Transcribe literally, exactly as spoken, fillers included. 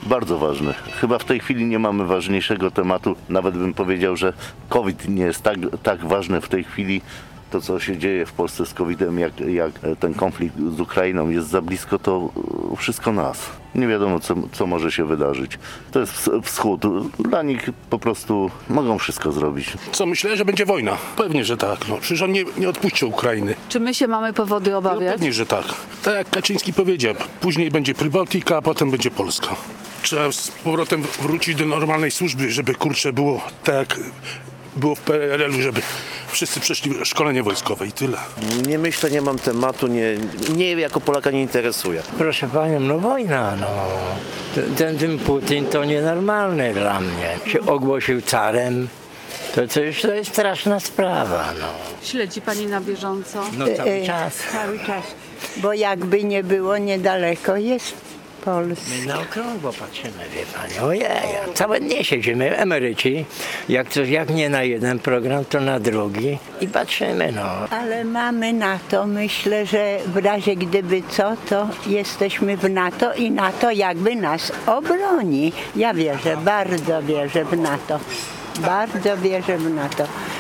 Bardzo ważny. Chyba w tej chwili nie mamy ważniejszego tematu. Nawet bym powiedział, że COVID nie jest tak, tak ważny w tej chwili. To, co się dzieje w Polsce z kowidem, jak, jak ten konflikt z Ukrainą jest za blisko, to wszystko nas. Nie wiadomo, co, co może się wydarzyć. To jest wschód. Dla nich po prostu mogą wszystko zrobić. Co, myślę, że będzie wojna? Pewnie, że tak. No, przecież on nie, nie odpuści Ukrainy. Czy my się mamy powody No, obawiać? pewnie, że tak. Tak jak Kaczyński powiedział, później będzie Prybałtyka, a potem będzie Polska. Trzeba z powrotem wrócić do normalnej służby, żeby kurczę było tak jak było w P R L u, żeby wszyscy przeszli szkolenie wojskowe i tyle. Nie myślę, nie mam tematu, nie, nie jako Polaka nie interesuje. Proszę panią, no wojna, no. Ten, ten Putin to nienormalny dla mnie. Się ogłosił carem, to, to już to jest straszna sprawa, no. Śledzi pani na bieżąco? No cały czas. Cały czas, bo jakby nie było, niedaleko jest Polska. My na okrągło patrzymy, wie pani, ojej, całe dnie siedzimy, emeryci, jak, coś, jak nie na jeden program, to na drugi i patrzymy, no. Ale mamy NATO, myślę, że w razie gdyby co, to jesteśmy w NATO i NATO jakby nas obroni. Ja wierzę, bardzo wierzę w NATO. Bardzo wierzę w NATO.